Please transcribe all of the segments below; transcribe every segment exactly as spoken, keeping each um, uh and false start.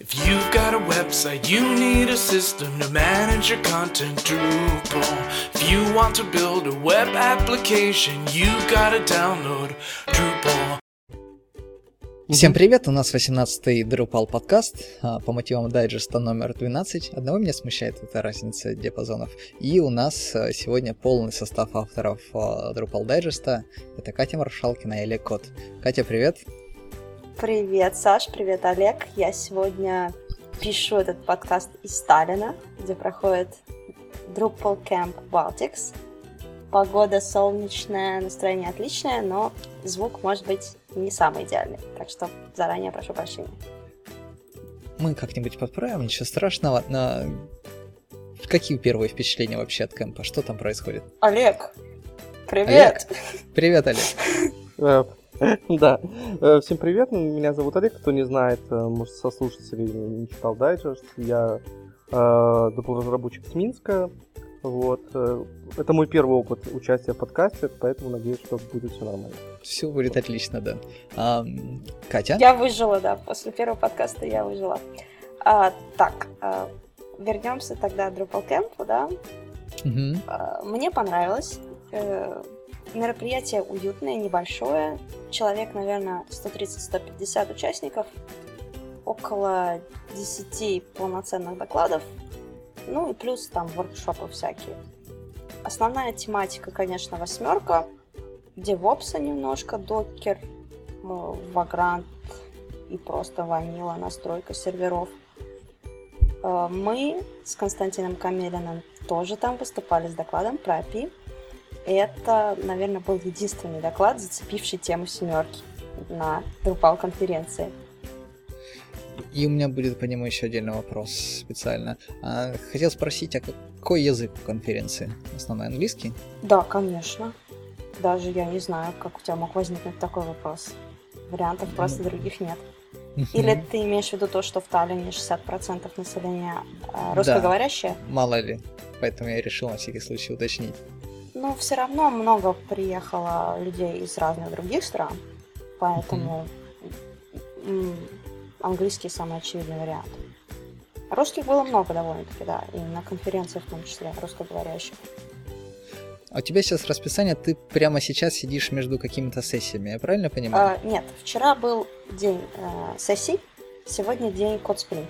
If you've got a website, you need a system to manage your content, Drupal. If you want to build a web application, you've got to download Drupal. Всем привет, у нас восемнадцатый Drupal подкаст по мотивам дайджеста номер двенадцать. Одного меня смущает эта разница диапазонов. И у нас сегодня полный состав авторов Drupal дайджеста. Это Катя Маршалкина и Олег Кот. Катя, привет. Привет, Саш, привет, Олег. Я сегодня пишу этот подкаст из Таллина, где проходит Drupal Camp Baltics. Погода солнечная, настроение отличное, но звук может быть не самый идеальный, так что заранее прошу прощения. Мы как-нибудь подправим, ничего страшного, но какие первые впечатления вообще от кемпа? Что там происходит? Олег, привет! Олег. Привет, Олег! Да, всем привет, меня зовут Олег, кто не знает, может, со слушателей не читал дайджест, я Drupal-разработчик с Минска, вот, это мой первый опыт участия в подкасте, поэтому надеюсь, что будет все нормально. Все будет отлично, да. А, Катя? Я выжила, да, после первого подкаста я выжила. А, так, а, вернемся тогда к Drupal Camp, да. Угу. А, мне понравилось. Мероприятие уютное, небольшое. Человек, наверное, сто тридцать - сто пятьдесят участников. Около десять полноценных докладов. Ну и плюс там воркшопы всякие. Основная тематика, конечно, восьмерка. Девопса немножко, докер, Vagrant и просто ванила, настройка серверов. Мы с Константином Камелиным тоже там выступали с докладом про эй пи ай. Это, наверное, был единственный доклад, зацепивший тему семерки на Drupal конференции. И у меня будет по нему еще отдельный вопрос специально. А, хотел спросить, а какой язык у конференции? Основной английский? Да, конечно. Даже я не знаю, как у тебя мог возникнуть такой вопрос. Вариантов mm. просто других нет. Или ты имеешь в виду то, что в Таллине шестьдесят процентов населения русскоговорящее? Да, мало ли. Поэтому я решил на всякий случай уточнить. Ну, все равно много приехало людей из разных других стран, поэтому mm-hmm. английский самый очевидный вариант. Русских было много довольно-таки, да, и на конференции в том числе русскоговорящих. А у тебя сейчас расписание, ты прямо сейчас сидишь между какими-то сессиями, я правильно понимаю? А, нет, вчера был день э, сессий, сегодня день код-спринт.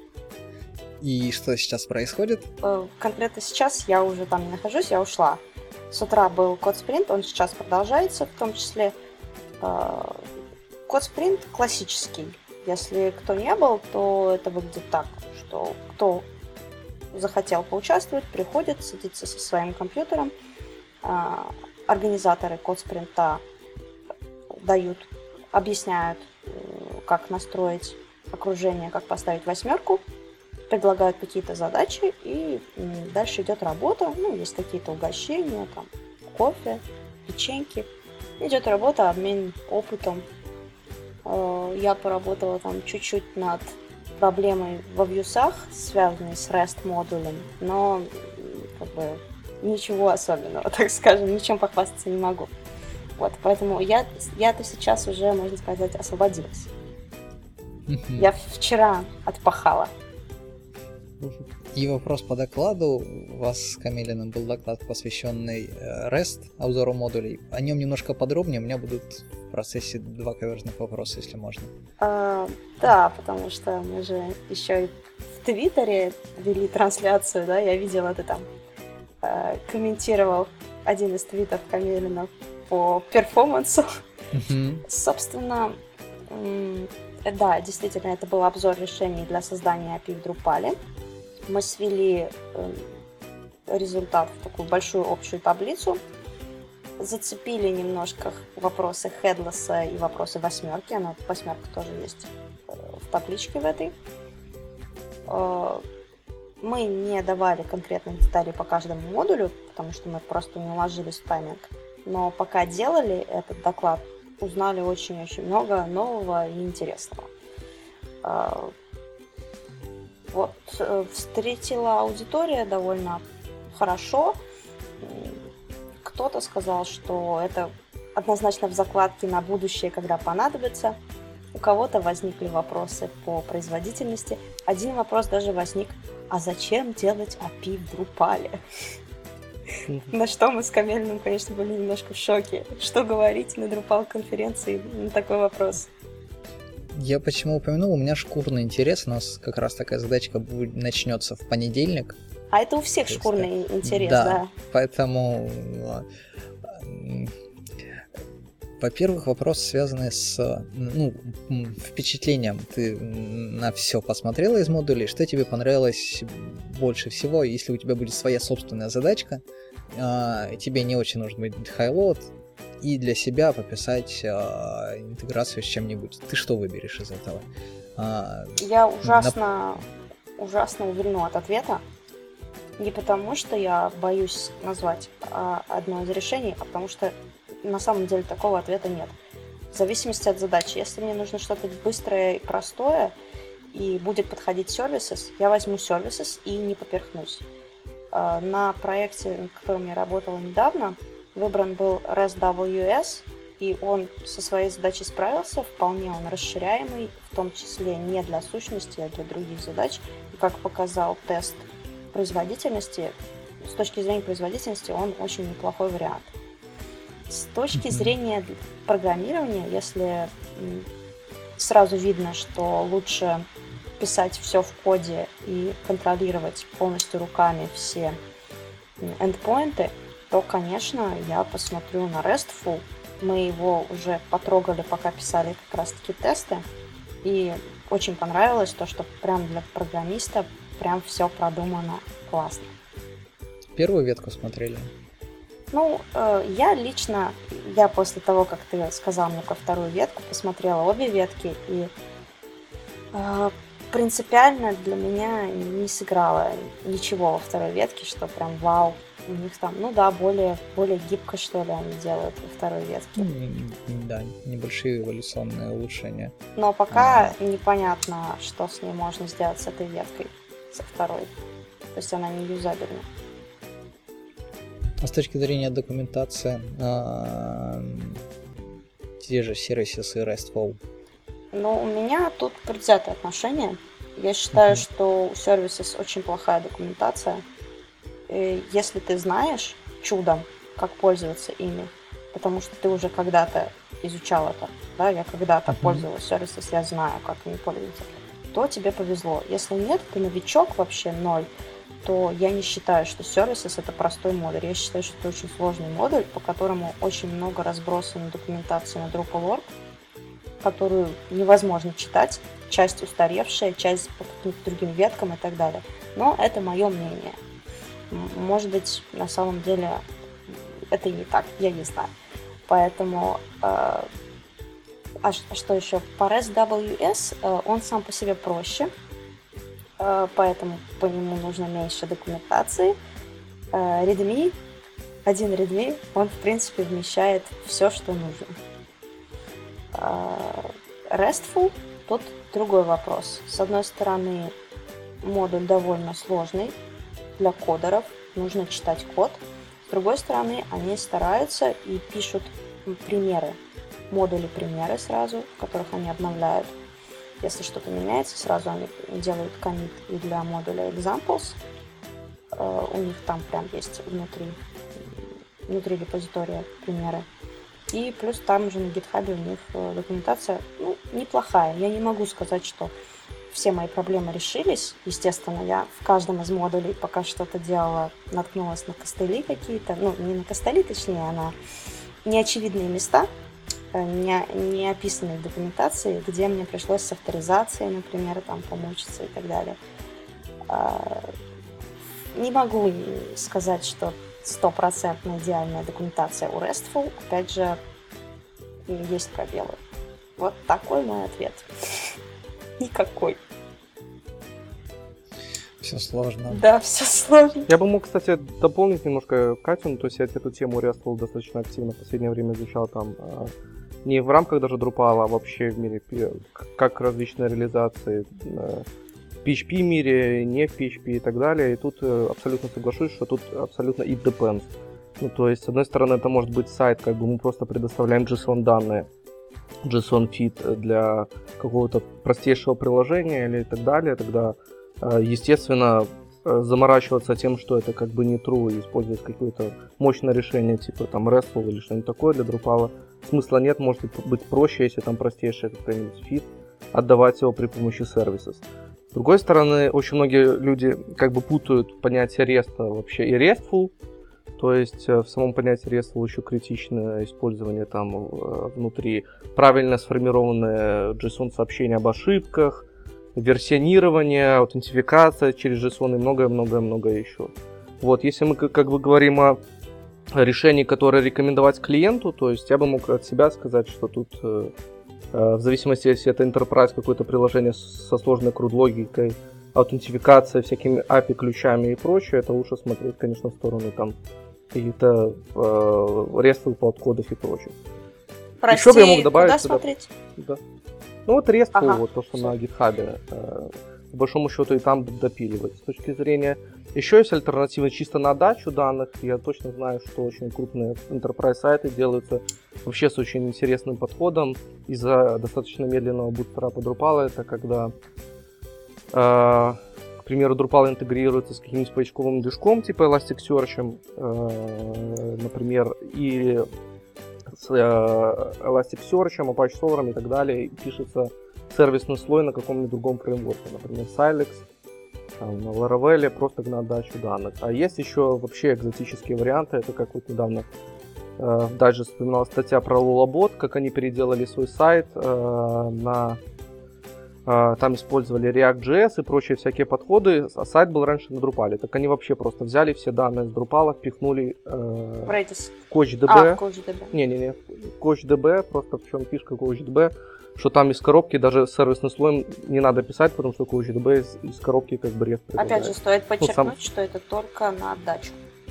И что сейчас происходит? Э, конкретно сейчас я уже там не нахожусь, я ушла. С утра был код-спринт, он сейчас продолжается, в том числе э, код-спринт классический. Если кто не был, то это выглядит так, что кто захотел поучаствовать, приходит, садится со своим компьютером. Э, организаторы код-спринта дают, объясняют, э, как настроить окружение, как поставить восьмерку, предлагают какие-то задачи, и дальше идет работа, ну, есть какие-то угощения, там, кофе, печеньки. Идет работа, обмен опытом. Я поработала там чуть-чуть над проблемой во вьюсах, связанной с REST модулем, но как бы ничего особенного, так скажем, ничем похвастаться не могу. Вот, поэтому я, я-то сейчас уже, можно сказать, освободилась. Я вчера отпахала. И вопрос по докладу. У вас с Камелиным был доклад, посвященный REST, обзору модулей. О нем немножко подробнее. У меня будут в процессе два каверзных вопроса, если можно. А, да, потому что мы же еще и в Твиттере вели трансляцию, да, я видела, ты там э, комментировал один из твитов Камелина по перформансу. Mm-hmm. Собственно, м- да, действительно, это был обзор решений для создания эй пи ай в Drupal. Мы свели э, результат в такую большую общую таблицу, зацепили немножко вопросы хедлесса и вопросы восьмерки, она восьмерка тоже есть э, в табличке в этой. Э, мы не давали конкретных деталей по каждому модулю, потому что мы просто не уложились в тайминг. Но пока делали этот доклад, узнали очень-очень много нового и интересного. Э, Вот, встретила аудитория довольно хорошо. Кто-то сказал, что это однозначно в закладке на будущее, когда понадобится. кого-то возникли вопросы по производительности. Один вопрос даже возник, а зачем делать эй пи ай в Drupal? На что мы с Камельным, конечно, были немножко в шоке. Что говорить на Drupal-конференции на такой вопрос? Я почему упомянул, у меня шкурный интерес, у нас как раз такая задачка будет, начнется в понедельник. А это у всех То шкурный есть, интерес, да. да. Поэтому, во-первых, вопрос, связанный с ну, впечатлением. Ты на все посмотрела из модулей, что тебе понравилось больше всего, если у тебя будет своя собственная задачка, тебе не очень нужно быть хайлоуд, и для себя пописать а, интеграцию с чем-нибудь. Ты что выберешь из этого? А, я ужасно, на... ужасно увильну от ответа. Не потому, что я боюсь назвать а, одно из решений, а потому что на самом деле такого ответа нет. В зависимости от задачи. Если мне нужно что-то быстрое и простое, и будет подходить services, я возьму services и не поперхнусь. А, на проекте, над которым я работала недавно, выбран был REST дабл ю эс, и он со своей задачей справился, вполне он расширяемый, в том числе не для сущности, а для других задач. И как показал тест производительности, с точки зрения производительности он очень неплохой вариант. С точки зрения программирования, если сразу видно, что лучше писать все в коде и контролировать полностью руками все эндпоинты, то, конечно, я посмотрю на RESTful. Мы его уже потрогали, пока писали как раз-таки тесты. И очень понравилось то, что прям для программиста прям все продумано классно. Первую ветку смотрели? Ну, э, я лично, я после того, как ты сказал мне про вторую ветку, посмотрела обе ветки, и э, принципиально для меня не сыграло ничего во второй ветке, что прям вау. У них там, ну да, более, более гибко, что ли, они делают во второй ветке. Да, небольшие эволюционные улучшения. Но пока а... непонятно, что с ней можно сделать с этой веткой, со второй. То есть она не юзабельна. А с точки зрения документации, те же сервисы и RESTful? Ну, у меня тут предвзятое отношение. Я считаю, uh-huh. что у сервисов очень плохая документация. Если ты знаешь чудом, как пользоваться ими, потому что ты уже когда-то изучал это, да, я когда-то uh-huh. пользовалась сервисом, я знаю, как ими пользоваться, то тебе повезло. Если нет, ты новичок вообще ноль, то я не считаю, что Services это простой модуль. Я считаю, что это очень сложный модуль, по которому очень много разбросано документации на Drupal точка орг, которую невозможно читать, часть устаревшая, часть по каким-то другим веткам и так далее. Но это мое мнение. Может быть, на самом деле это и не так, я не знаю. Поэтому, э, а что еще? По REST дабл ю эс э, он сам по себе проще, э, поэтому по нему нужно меньше документации. Э, README, один README, он в принципе вмещает все, что нужно. Э, RESTful, тут другой вопрос. С одной стороны, модуль довольно сложный, для кодеров, нужно читать код. С другой стороны, они стараются и пишут примеры, модули примеры сразу, в которых они обновляют. Если что-то меняется, сразу они делают коммит и для модуля examples. У них там прям есть внутри, внутри репозитория примеры. И плюс там же на GitHub у них документация ну, неплохая. Я не могу сказать, что все мои проблемы решились. Естественно, я в каждом из модулей, пока что-то делала, наткнулась на костыли какие-то. Ну, не на костыли, точнее, а на неочевидные места, не, не описанные в документации, где мне пришлось с авторизацией, например, там, помучиться и так далее. Не могу сказать, что стопроцентно идеальная документация у RESTful. Опять же, есть пробелы. Вот такой мой ответ. Никакой. Все сложно. Да, все сложно. Я бы мог, кстати, дополнить немножко Катю, ну, то есть я эту тему RESTful достаточно активно в последнее время изучал там, не в рамках даже Drupal, а вообще в мире, как различные реализации в пи эйч пи мире, не в пи эйч пи и так далее, и тут абсолютно соглашусь, что тут абсолютно it depends. Ну, то есть, с одной стороны, это может быть сайт, как бы мы просто предоставляем JSON данные, JSON-фид для какого-то простейшего приложения или так далее, тогда, естественно, заморачиваться тем, что это как бы не true, и использовать какое-то мощное решение, типа там RESTful или что-нибудь такое для Drupal, смысла нет, может быть проще, если там простейший какой-нибудь фид, отдавать его при помощи services. С другой стороны, очень многие люди как бы путают понятие REST вообще и RESTful, то есть в самом понятии RESTful еще критичное использование там внутри, правильно сформированное JSON-сообщение об ошибках, версионирование, аутентификация через JSON и многое-многое-многое еще. Вот, если мы как бы говорим о решении, которое рекомендовать клиенту, то есть я бы мог от себя сказать, что тут э, в зависимости, если это enterprise, какое-то приложение со сложной крud-логикой, аутентификация, всякими эй пи ай-ключами и прочее, это лучше смотреть, конечно, в сторону там каких-то э, RESTful подкодов и прочее. Прости, еще бы я мог добавить куда сюда... смотреть? Да. Ну вот RESTful, Ага. вот то, что на GitHub, э, по большому счету и там допиливать. С точки зрения, еще есть альтернативы чисто на отдачу данных. Я точно знаю, что очень крупные enterprise сайты делаются вообще с очень интересным подходом. Из-за достаточно медленного bootstrap Drupal, это когда, э, к примеру, Drupal интегрируется с каким-нибудь поисковым движком, типа Elasticsearch, э, например, и с э, Elasticsearch, Apache Solr и так далее, и пишется сервисный слой на каком-нибудь другом фреймворке, например, Silex, там, на Laravel, просто на отдачу данных. А есть еще вообще экзотические варианты, это как вот недавно э, в Digest вспоминала статья про Lullabot, как они переделали свой сайт э, на... Uh, там использовали React.js и прочие всякие подходы, а сайт был раньше на Drupal. Так они вообще просто взяли все данные с Drupal, впихнули uh, в CouchDB. А, в CouchDB. Не-не-не, CouchDB, просто в чем фишка CouchDB, что там из коробки даже сервисный слой не надо писать, потому что CouchDB из, из коробки как бы REST предлагает. Опять же, стоит подчеркнуть, ну, сам... что это только на отдачу.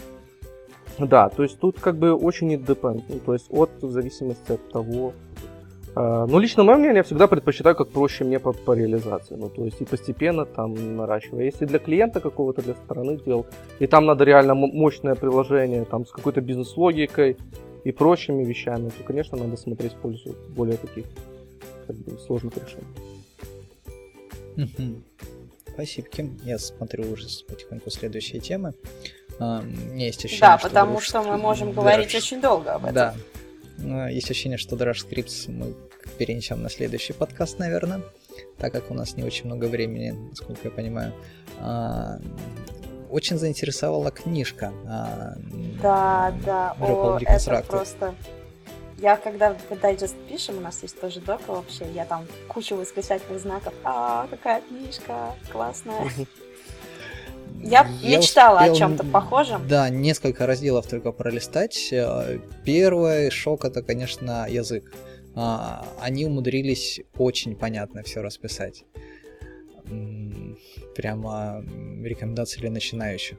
Да, то есть тут как бы очень depend, ну, то есть от в зависимости от того. Uh, ну, лично мое мнение, я всегда предпочитаю, как проще мне по, по реализации. Ну, то есть и постепенно там наращивая. Если для клиента какого-то, для стороны дел, и там надо реально мощное приложение, там с какой-то бизнес-логикой и прочими вещами, то, конечно, надо смотреть в пользу более таких как бы, сложных решений. Mm-hmm. Спасибо, Ким. Я смотрю уже потихоньку следующие темы. Uh, у меня есть ощущение, да, что потому вдруг... что мы можем Drush... говорить очень долго об этом. Да. Есть ощущение, что Drush Scripts мы перенесем на следующий подкаст, наверное, так как у нас не очень много времени, насколько я понимаю. Очень заинтересовала книжка. Да, да, о, это просто... Я когда в Digest пишем, у нас есть тоже дока вообще, я там кучу восклицательных знаков. А, какая книжка классная. Я, я мечтала успел, о чем-то похожем. Да, несколько разделов только пролистать. Первый шок — это, конечно, язык. Они умудрились очень понятно все расписать. Прямо рекомендации для начинающих.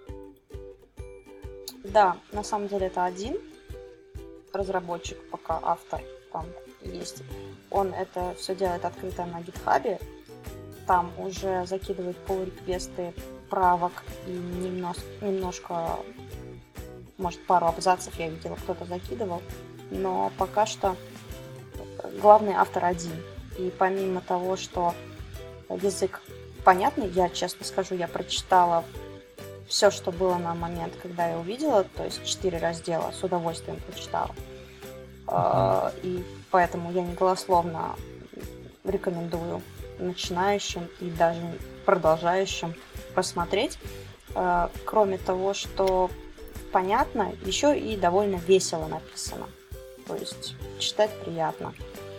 Да, на самом деле это один разработчик, пока автор там есть. Он это все делает открыто на GitHub. Там уже закидывает pull-реквесты правок и немножко, немножко, может, пару абзацев я видела, кто-то закидывал, но пока что главный автор один. И помимо того, что язык понятный, я честно скажу, я прочитала все, что было на момент, когда я увидела, то есть четыре раздела, с удовольствием прочитала. Mm-hmm. И поэтому я не голословно рекомендую начинающим и даже продолжающим посмотреть. Кроме того, что понятно, еще и довольно весело написано. То есть читать приятно.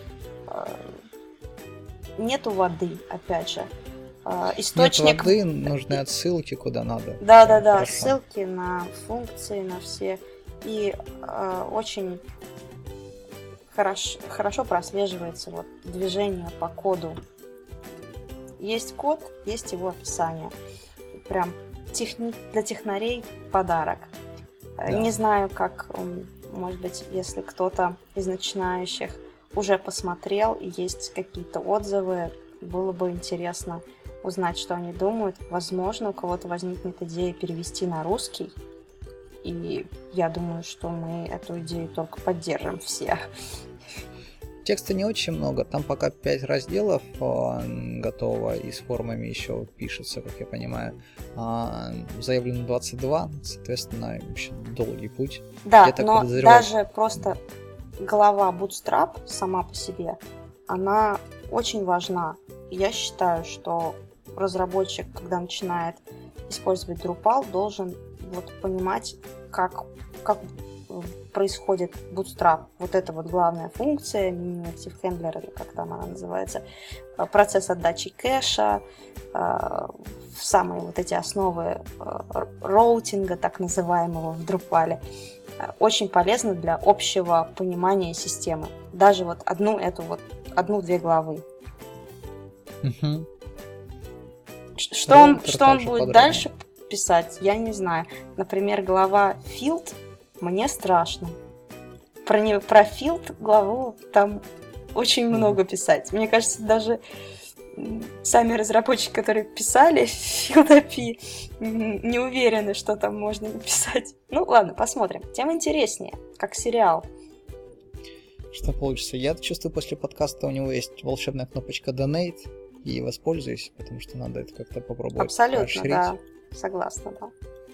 Нету воды, опять же. Источник... Нет воды, нужны отсылки куда надо. Да-да-да, ссылки на функции, на все. И э, очень хорошо, хорошо прослеживается вот движение по коду. Есть код, есть его описание. Прям техни... для технарей подарок. Да. Не знаю, как, может быть, если кто-то из начинающих уже посмотрел и есть какие-то отзывы, было бы интересно узнать, что они думают. Возможно, у кого-то возникнет идея перевести на русский. И я думаю, что мы эту идею только поддержим все. Текста не очень много, там пока пять разделов э, готово и с формами еще пишется, как я понимаю. А, заявлено двадцать два, соответственно, еще долгий путь. Да, я так но подозреваю... даже просто глава Bootstrap сама по себе, она очень важна. Я считаю, что разработчик, когда начинает использовать Drupal, должен вот понимать, как, как происходит Bootstrap. Вот это вот главная функция, Minimum Active Handler, или как там она называется, процесс отдачи кэша, самые вот эти основы роутинга, так называемого в Drupal. Очень полезно для общего понимания системы. Даже вот одну эту вот, одну-две главы. Угу. Что он, что он будет дальше писать, я не знаю. Например, глава Field мне страшно. Про, не, про Field главу там очень много писать. Мне кажется, даже сами разработчики, которые писали Field эй пи ай, не уверены, что там можно написать. Ну ладно, посмотрим. Тем интереснее, как сериал. Что получится? Я чувствую, после подкаста у него есть волшебная кнопочка Donate, и воспользуюсь, потому что надо это как-то попробовать. Абсолютно, расширить. да. Согласна, да.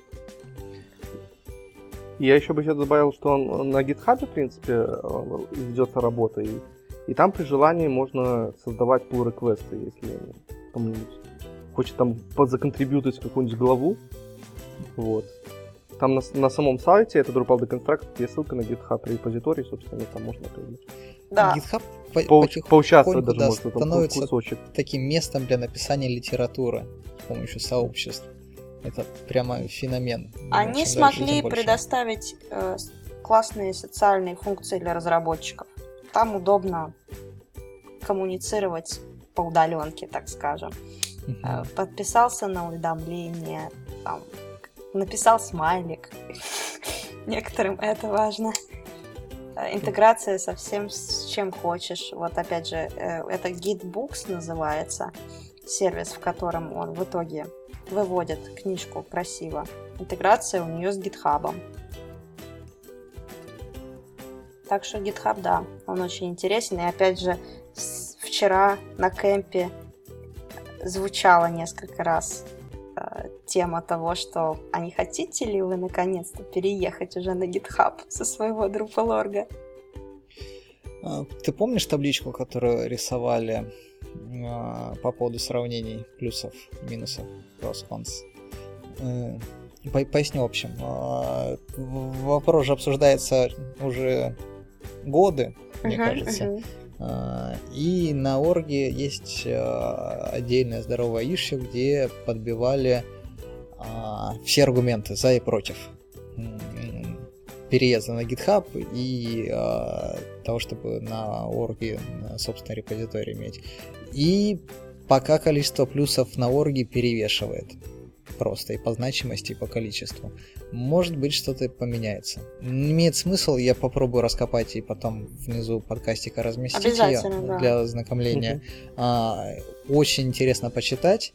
Я еще бы сейчас добавил, что он на GitHub, в принципе, ведется работа, и, и там при желании можно создавать pull реквесты, если кто-нибудь хочет там подзаконтрибьютить какую-нибудь главу. Вот. Там на, на самом сайте, это Drupal Deconstruct, есть ссылка на GitHub репозиторий, собственно, там можно пройти. Да. GitHub по- Поуч- поучаствовать даже да, можно, там становится кусочек. таким местом для написания литературы с помощью сообществ. Это прямо феномен. Они Чем смогли дальше, тем больше. предоставить э, классные социальные функции для разработчиков. Там удобно коммуницировать по удаленке, так скажем. Uh-huh. Э, подписался на уведомление, там, написал смайлик. Некоторым это важно. Э, интеграция со всем, с чем хочешь. Вот опять же, э, это Gitbooks называется, сервис, в котором он в итоге выводит книжку красиво. Интеграция у нее с GitHub. Так что GitHub, да, он очень интересен. И опять же, с- вчера на кемпе звучала несколько раз э, тема того, что а не хотите ли вы наконец-то переехать уже на GitHub со своего Drupal.org? А, Ты помнишь табличку, которую рисовали а, по поводу сравнений плюсов, минусов, pros, cons? Э, по- Поясню, в общем. А, в- Вопрос же обсуждается уже годы, мне Мгм, кажется. мгм. А, И на орге есть а, отдельная здоровая issue, где подбивали а, все аргументы за и против м, переезда на GitHub и а, того, чтобы на орге а, собственный репозиторий иметь. И пока количество плюсов на орге перевешивает. Просто и по значимости, и по количеству. Может быть, что-то поменяется. Имеет смысл, я попробую раскопать и потом внизу подкастика разместить ее Обязательно, да. для ознакомления. А, очень интересно почитать,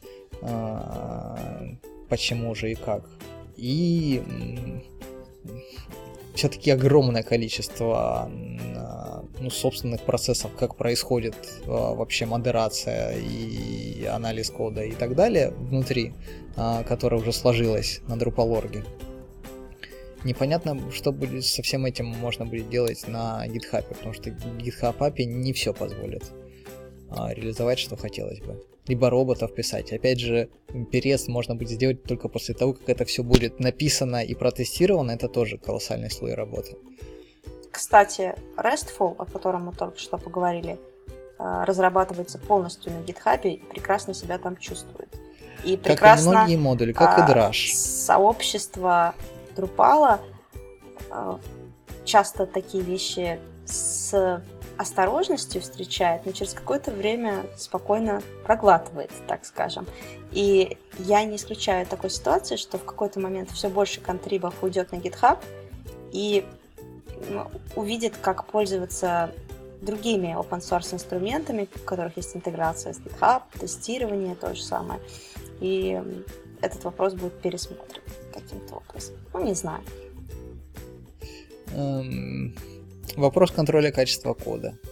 а, почему же и как. И м, все-таки огромное количество а, ну, собственных процессов, как происходит а, вообще модерация и анализ кода и так далее внутри, а, которая уже сложилась на Drupal.org. Непонятно, что будет со всем этим можно будет делать на GitHub, потому что GitHub эй пи ай не все позволит а, реализовать, что хотелось бы. Либо роботов писать. Опять же, переезд можно будет сделать только после того, как это все будет написано и протестировано. Это тоже колоссальный слой работы. Кстати, RESTful, о котором мы только что поговорили, э, разрабатывается полностью на GitHub и прекрасно себя там чувствует. И прекрасно как и многие модули, как а, и Drush. сообщество Drupal э, часто такие вещи с осторожностью встречает, но через какое-то время спокойно проглатывает, так скажем. И я не исключаю такой ситуации, что в какой-то момент все больше контрибов уйдет на GitHub и ну, увидит, как пользоваться другими open-source инструментами, в которых есть интеграция с GitHub, тестирование, то же самое. И этот вопрос будет пересмотрен каким-то образом. Ну, не знаю. Эм, вопрос контроля качества кода.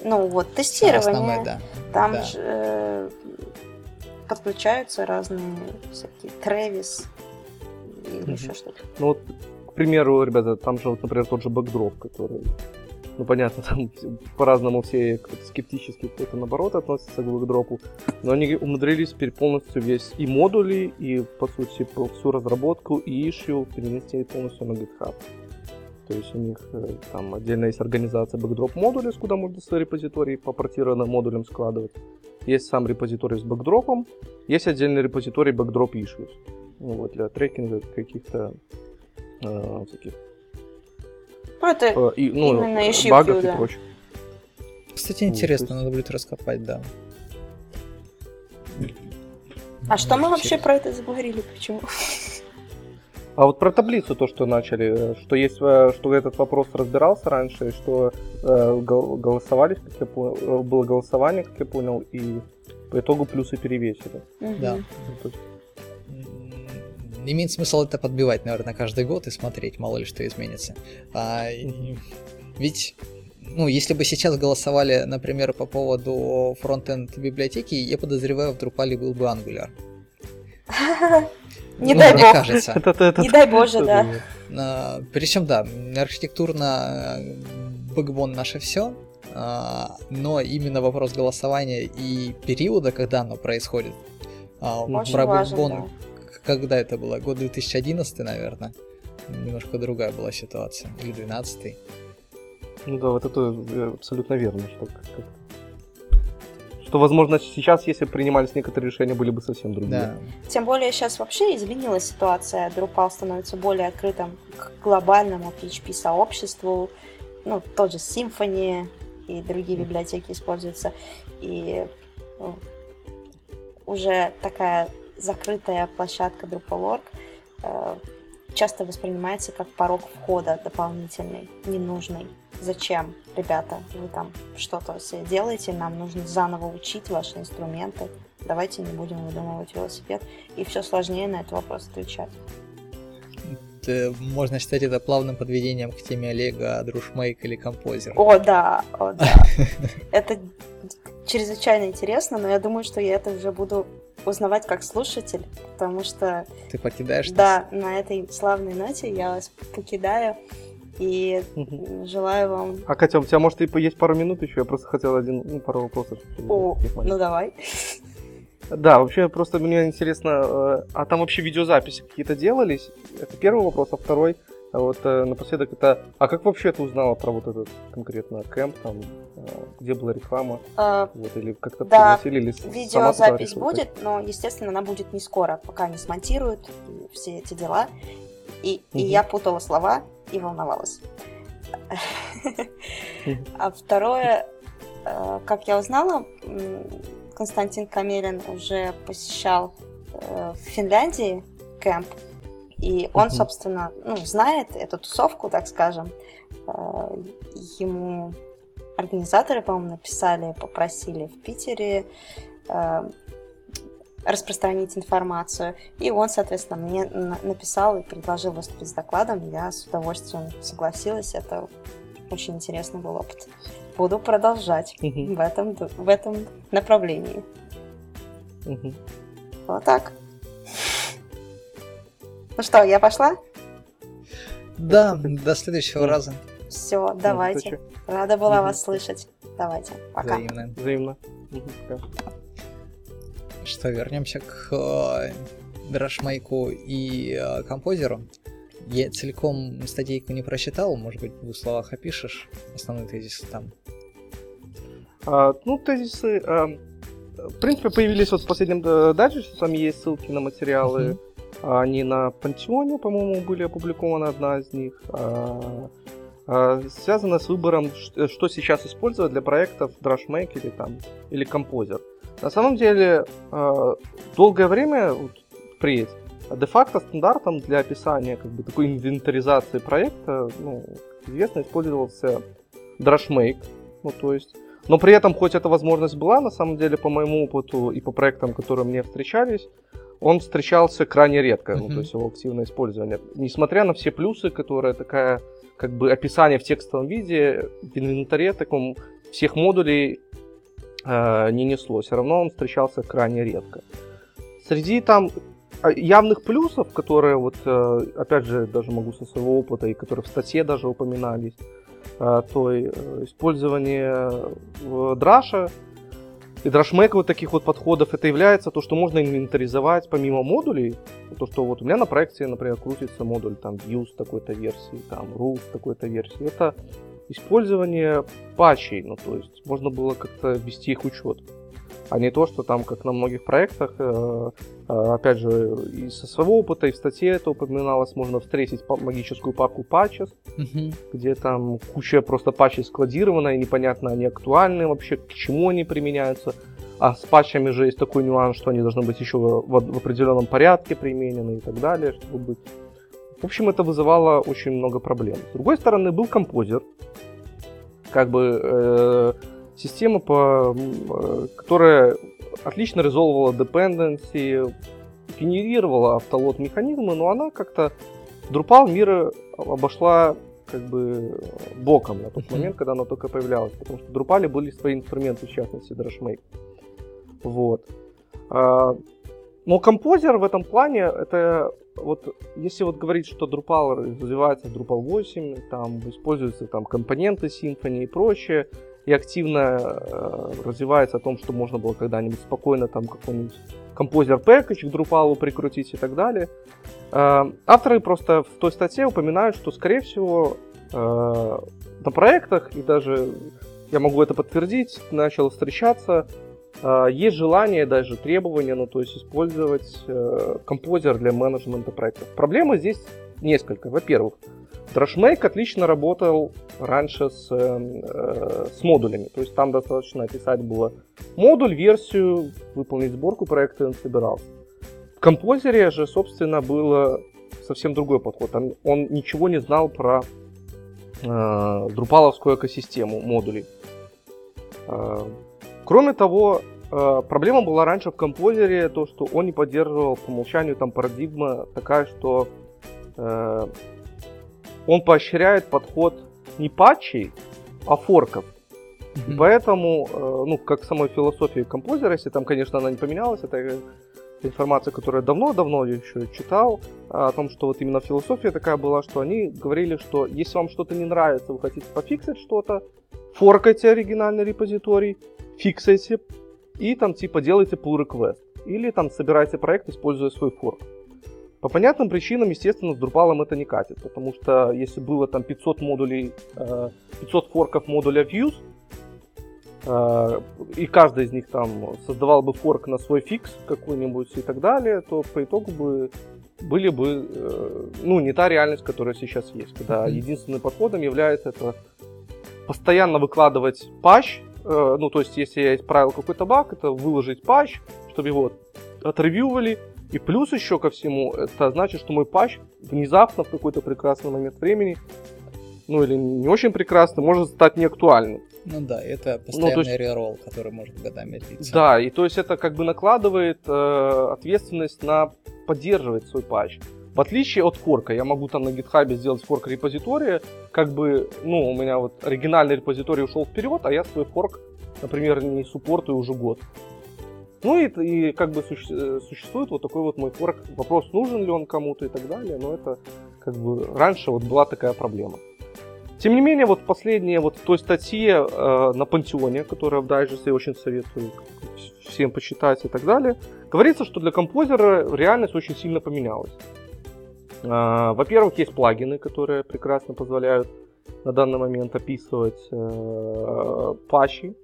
Ну вот, тестирование. Основное, да. Там да. же э, подключаются разные всякие Travis или mm-hmm. еще что-то. Ну вот, к примеру, ребята, там же, вот, например, тот же бэкдроп, который, ну понятно, там по-разному все кто-то скептически, кто-то наоборот относится к бэкдропу, но они умудрились теперь полностью весь и модули, и, по сути, всю разработку, и issue перенести полностью на GitHub. То есть у них там отдельно есть организация Backdrop Modules, куда можно свои репозитории по портированным модулям складывать. Есть сам репозиторий с бэкдропом, есть отдельный репозиторий Backdrop Issues. Ну, вот, для трекинга каких-то э, таких ну, это э, и, ну, именно багов да. и прочее. Кстати, интересно, ну, надо будет раскопать, да. А что мы вообще про это заговорили? Почему? А вот про таблицу то, что начали, что есть, что этот вопрос разбирался раньше, что э, голосовали, как я понял, было голосование, как я понял, и по итогу плюсы перевесили. Угу. Да. Имеет смысл это подбивать, наверное, каждый год и смотреть, мало ли что изменится. А, mm-hmm. Ведь, ну, если бы сейчас голосовали, например, по поводу фронт-энд библиотеки, я подозреваю, в Drupal был бы Angular. Не ну, дай мне бог. кажется. Не дай боже, да. А, причем, да, архитектурно бэкбон наше все, а, но именно вопрос голосования и периода, когда оно происходит, а, про бэкбон, когда это было? Год две тысячи одиннадцатый, наверное. Немножко другая была ситуация. Или двенадцатый. Ну да, вот это абсолютно верно, что как-то... Что, возможно, сейчас, если бы принимались некоторые решения, были бы совсем другие. Да. Тем более сейчас вообще изменилась ситуация. Drupal становится более открытым к глобальному пи эйч пи-сообществу. Ну, тот же Symfony и другие библиотеки используются. И ну, уже такая закрытая площадка Drupal точка орг э, часто воспринимается как порог входа дополнительный, ненужный. Зачем, ребята, вы там что-то себе делаете, нам нужно заново учить ваши инструменты, давайте не будем выдумывать велосипед, и все сложнее на этот вопрос отвечать. Это, можно считать это плавным подведением к теме Олега, Друшмейк или Композер. О, да, о, да. Это чрезвычайно интересно, но я думаю, что я это уже буду узнавать как слушатель, потому что... Ты покидаешь Да, нас? на этой славной ноте я вас покидаю. И угу. желаю вам... А, Катя, у тебя, может, и есть пару минут еще? Я просто хотел один, ну, пару вопросов. О, ну давай. Да, вообще, просто мне интересно, а там вообще видеозаписи какие-то делались? Это первый вопрос, а второй, вот напоследок, это... А как вообще ты узнала про вот этот конкретно кэмп, там, где была реклама? А, вот, или как-то да, пригласили, или видеозапись будет, но, естественно, она будет не скоро, пока не смонтируют все эти дела. И, угу. и я путала слова и волновалась. А второе, как я узнала, Константин Камелин уже посещал в Финляндии кэмп, и он, собственно, ну, знает эту тусовку, так скажем. Ему организаторы, по-моему, написали, попросили в Питере распространить информацию. И он, соответственно, мне написал и предложил выступить с докладом. Я с удовольствием согласилась. Это очень интересный был опыт. Буду продолжать uh-huh. в, этом, в этом направлении. Uh-huh. Вот так. Ну что, я пошла? Да, до следующего uh-huh. раза. Все, давайте. Uh-huh. Рада была uh-huh. вас слышать. Давайте, пока. Взаимно. Взаимно. Uh-huh. Что, вернемся к э, Друшмейку и э, Композеру. Я целиком статейку не прочитал, может быть, в двух словах опишешь основные тезисы там? А, ну, тезисы, а, в принципе, появились вот в последнем дайджесте, там есть ссылки на материалы, uh-huh. они на Пантеоне, по-моему, были опубликованы, одна из них, а, а, связана с выбором, что сейчас использовать для проектов Drushmake или там, или Composer. На самом деле, долгое время вот, впредь де-факто стандартом для описания как бы, такой инвентаризации проекта, ну, как известно, использовался Drushmake. Ну, то есть, но при этом, хоть эта возможность была, на самом деле, по моему опыту и по проектам, которые мне встречались, он встречался крайне редко, mm-hmm. ну, то есть его активное использование. Несмотря на все плюсы, которые такая, как бы, описание в текстовом виде, в инвентаре таком всех модулей э, не несло. Все равно он встречался крайне редко. Среди там явных плюсов, которые, вот, э, опять же, даже могу со своего опыта, и которые в статье даже упоминались, э, то э, использование драша и дашмейк вот таких вот подходов, это является то, что можно инвентаризовать помимо модулей. То, что вот у меня на проекте, например, крутится модуль там views такой-то версии, там rules такой-то версии. Это использование патчей, ну то есть можно было как-то вести их учет. А не то, что там, как на многих проектах, э, э, опять же, и со своего опыта, и в статье это упоминалось, можно встретить магическую папку patches, mm-hmm. где там куча просто патчей складирована, и непонятно, они актуальны вообще, к чему они применяются. А с патчами же есть такой нюанс, что они должны быть еще в, в определенном порядке применены и так далее, чтобы быть. В общем, это вызывало очень много проблем. С другой стороны, был композер, как бы э, система, по, э, которая отлично резолвовала dependency, генерировала автолод механизмы, но она как-то Drupal мира обошла как бы боком на тот момент, когда она только появлялась, потому что в Drupal были свои инструменты, в частности, DrashMake. Вот. А, но композер в этом плане, это вот, если вот говорить, что Drupal развивается в Drupal восемь, там используются там компоненты Symfony и прочее, и активно э, развивается о том, что можно было когда-нибудь спокойно там какой-нибудь композер package к Drupal прикрутить и так далее. Э, авторы просто в той статье упоминают, что, скорее всего, э, на проектах, и даже я могу это подтвердить, начало встречаться, э, есть желание, даже требования, ну то есть использовать э, композер для менеджмента проектов. Проблемы здесь несколько. Во-первых, DrashMake отлично работал раньше с, э, с модулями. То есть там достаточно описать было модуль, версию, выполнить сборку проекта, и он собирался. В композере же, собственно, был совсем другой подход. Он, он ничего не знал про э, друпаловскую экосистему модулей. Э, кроме того, э, проблема была раньше в композере, то, что он не поддерживал по умолчанию там парадигма такая, что э, он поощряет подход не патчей, а форков. Mm-hmm. Поэтому, ну, как самой философии композера, если там, конечно, она не поменялась, это информация, которую я давно-давно еще читал, о том, что вот именно философия такая была, что они говорили, что если вам что-то не нравится, вы хотите пофиксить что-то, форкайте оригинальный репозиторий, фиксайте и там типа делайте pull request. Или там собирайте проект, используя свой форк. По понятным причинам, естественно, с Drupal это не катит, потому что если было там пятьсот модулей, пятьсот форков модуля views, и каждый из них там создавал бы форк на свой фикс какой-нибудь и так далее, то по итогу бы были бы, ну, не та реальность, которая сейчас есть, когда mm-hmm. единственным подходом является это постоянно выкладывать патч, ну, то есть, если я исправил какой-то баг, это выложить патч, чтобы его отревьювали. И плюс еще ко всему, это значит, что мой патч внезапно в какой-то прекрасный момент времени, ну или не очень прекрасный, может стать неактуальным. Ну да, это постоянный ну, есть, реролл, который может годами длиться. Да, и то есть это как бы накладывает э, ответственность на поддерживать свой патч. В отличие от форка, я могу там на GitHub сделать форк репозитория, как бы, ну, у меня вот оригинальный репозиторий ушел вперед, а я свой форк, например, не суппортую уже год. Ну и, и как бы суще, существует вот такой вот мой форк. Вопрос, нужен ли он кому-то и так далее, но это как бы раньше вот была такая проблема. Тем не менее, вот последнее вот в той статье э, на Пантеоне, которая в дайджесте, я очень советую всем почитать и так далее, говорится, что для композера реальность очень сильно поменялась. Э, во-первых, есть плагины, которые прекрасно позволяют на данный момент описывать э, патчи,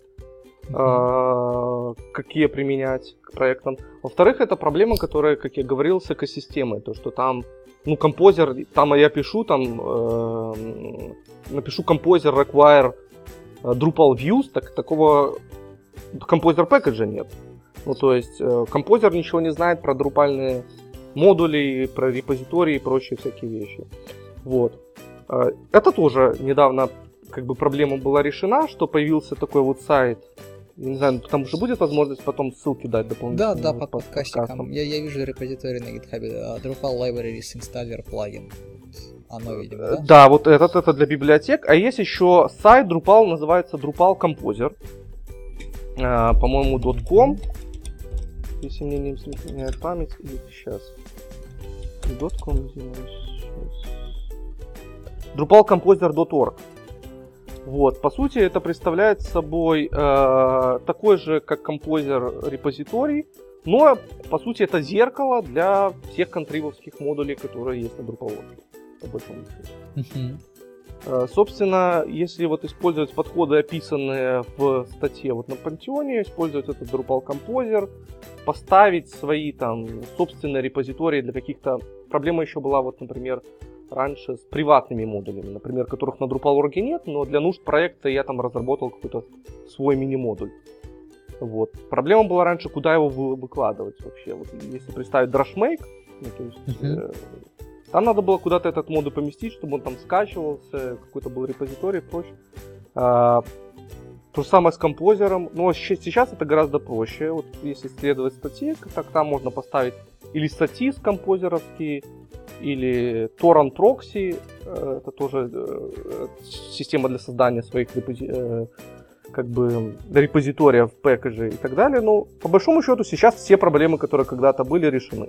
Uh, какие применять к проектам. Во-вторых, это проблема, которая, как я говорил, с экосистемой. То, что там, ну, композер, там я пишу, там, э, напишу композер require Drupal views, так такого композер пэкэджа нет. Ну, то есть, композер ничего не знает про друпальные модули, про репозитории и прочие всякие вещи. Вот. Это тоже недавно, как бы, проблема была решена, что появился такой вот сайт. Я не знаю, там уже будет возможность потом ссылки дать дополнительно. Да, да, под подкастиком. Я, я вижу репозиторий на GitHub, Drupal Libraries Installer Plugin. оно, видимо, да? Да, вот этот это для библиотек. А есть еще сайт Drupal, называется Drupal Composer. А, по-моему, .com. Если мне не изменяет память, или сейчас. .com, drupal composer точка орг. Вот, по сути, это представляет собой э, такой же, как Composer, репозиторий, но, по сути, это зеркало для всех контрибовских модулей, которые есть на Drupal, по большому счету. Uh-huh. Э, собственно, если вот использовать подходы, описанные в статье вот на Pantone, использовать этот Drupal Composer, поставить свои там собственные репозитории для каких-то... Проблема еще была, вот, например, раньше с приватными модулями, например, которых на Drupal точка орг нет, но для нужд проекта я там разработал какой-то свой мини-модуль. Вот. Проблема была раньше, куда его выкладывать вообще. Вот, если представить DrushMake, ну, то есть, uh-huh. э, там надо было куда-то этот модуль поместить, чтобы он там скачивался, какой-то был репозиторий и прочее. А, то же самое с композером, но сейчас это гораздо проще. Вот, если следовать статье, так там можно поставить или статьи с композеровские, или Torrent Proxy, это тоже система для создания своих репози... как бы репозиториев, пэкэджей и так далее. Но по большому счету сейчас все проблемы, которые когда-то были, решены.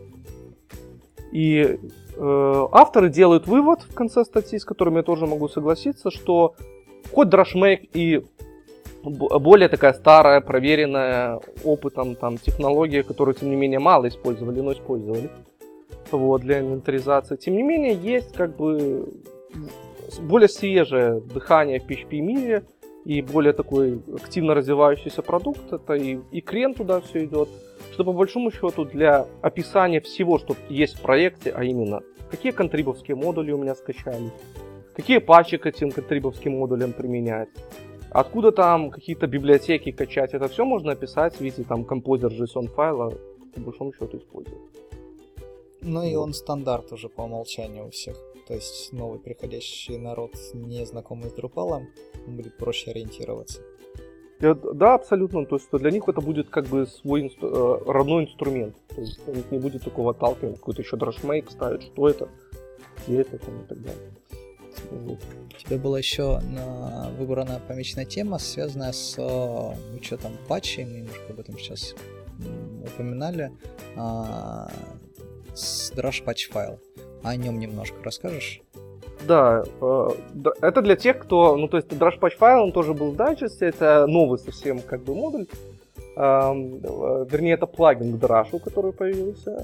И э, авторы делают вывод в конце статьи, с которым я тоже могу согласиться, что хоть DrushMake и более такая старая, проверенная опытом там, технология, которую, тем не менее, мало использовали, но использовали, вот, для инвентаризации. Тем не менее, есть как бы более свежее дыхание в пи эйч пи мире и более такой активно развивающийся продукт. Это и, и крен туда все идет. Что по большому счету для описания всего, что есть в проекте, а именно какие контрибовские модули у меня скачались, какие патчи к этим контрибовским модулям применять, откуда там какие-то библиотеки качать, это все можно описать в виде там композер JSON файла, по большому счету использовать. Ну и он стандарт уже по умолчанию у всех. То есть новый приходящий народ, не знакомый с Drupal, будет проще ориентироваться. Да, абсолютно. То есть для них это будет как бы свой инстру... родной инструмент. То есть у них не будет такого отталкивания, какой-то еще DrushMake ставить, что это, где это там, и так далее. Вот. У тебя была еще выбрана помеченная тема, связанная с учетом патчей, мы немножко об этом сейчас упоминали, с Drush Patch файл. О нем немножко расскажешь? Да, это для тех, кто, ну то есть Drush Patch файл, он тоже был в дайджесте, это новый совсем как бы модуль, вернее это плагин к Drush, который появился.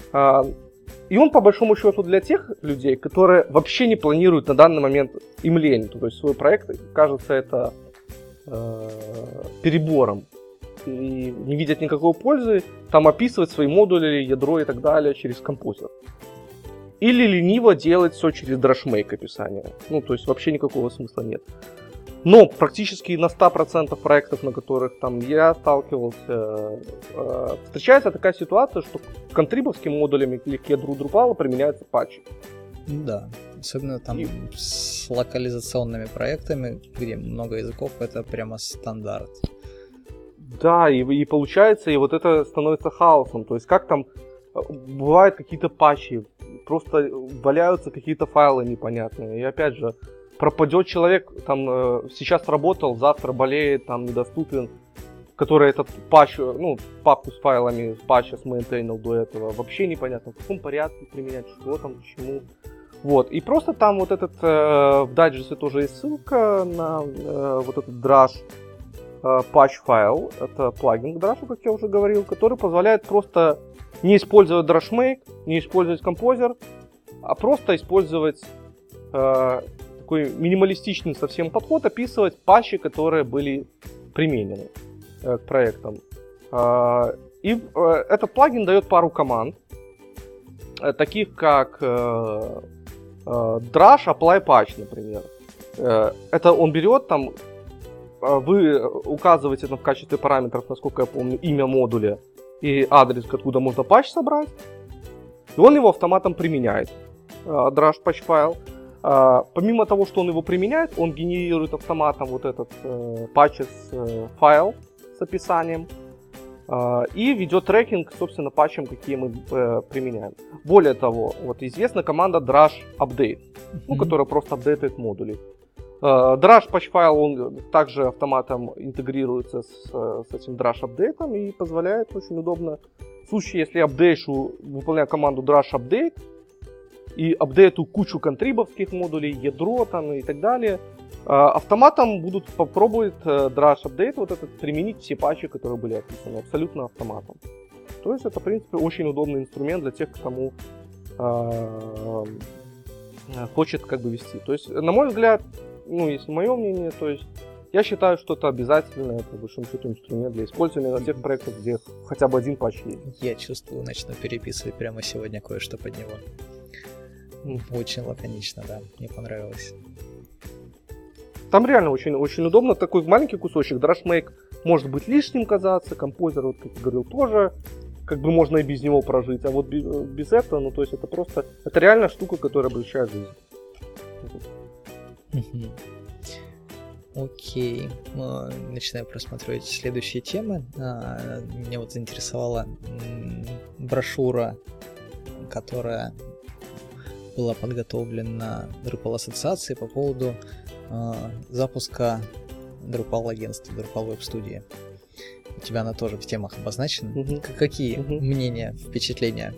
И он, по большому счету, для тех людей, которые вообще не планируют на данный момент им лень. То есть свой проект, кажется, это э, перебором. И не видят никакой пользы там описывать свои модули, ядро и так далее через композер. Или лениво делать все через DrushMake описание. Ну, то есть вообще никакого смысла нет. Но практически на сто процентов проектов, на которых там я сталкивался, э, встречается такая ситуация, что к контрибовским модулям или к ядру Drupal применяются патчи. Да, особенно там и... с локализационными проектами, где много языков, это прямо стандарт. Да, и, и получается, и вот это становится хаосом. То есть как там бывают какие-то патчи, просто валяются какие-то файлы непонятные. И опять же, пропадет человек, там сейчас работал, завтра болеет, там недоступен, который этот патч, ну, папку с файлами патча смейнтейнил до этого, вообще непонятно, в каком порядке применять, что там, к чему. Вот, и просто там вот этот, э, в дайджесте тоже есть ссылка на э, вот этот Drush э, патч файл, это плагин к Drush, как я уже говорил, который позволяет просто не использовать DrushMake, не использовать композер, а просто использовать э, такой минималистичный совсем подход, описывать патчи, которые были применены э, к проектам. Э, и э, этот плагин дает пару команд, э, таких как э, э, Drush apply patch, например. Э, это он берет там, э, вы указываете там в качестве параметров, насколько я помню, имя модуля и адрес, откуда можно патч собрать, и он его автоматом применяет, э, Drush patch файл. Uh, помимо того, что он его применяет, он генерирует автоматом вот этот uh, patches uh, файл с описанием. и ведет трекинг, собственно, патчам, какие мы э, применяем. Более того, вот известна команда Drush Update, mm-hmm. ну, которая просто апдейтает модули. Uh, Drush Patch File, он также автоматом интегрируется с, с этим Drush апдейтом и позволяет очень удобно, в случае, если я апдейшу, выполняю команду Drush Update и апдейту кучу контрибовских модулей, ядро там и так далее, uh, автоматом будут попробовать uh, Drush Update вот этот применить все патчи, которые были описаны, абсолютно автоматом. То есть это, в принципе, очень удобный инструмент для тех, кому uh, хочет как бы вести. То есть, на мой взгляд, ну, если мое мнение, то есть я считаю, что это обязательно, это, по большому счету, инструмент для использования на тех проектах, где хотя бы один патч есть. Я чувствую, начну переписывать прямо сегодня кое-что под него. Mm. Очень лаконично, да, мне понравилось. Там реально очень, очень удобно, такой маленький кусочек. DrushMake может быть лишним казаться, композер, вот, как я говорил, тоже, как бы можно и без него прожить, а вот без, без этого, ну, то есть это просто, это реально штука, которая облегчает жизнь. Окей, okay. Начинаем просматривать следующие темы. Меня вот заинтересовала брошюра, которая была подготовлена Drupal ассоциацией по поводу запуска Drupal агентства, Drupal Web студии. У тебя она тоже в темах обозначена. Uh-huh. Какие uh-huh. мнения, впечатления?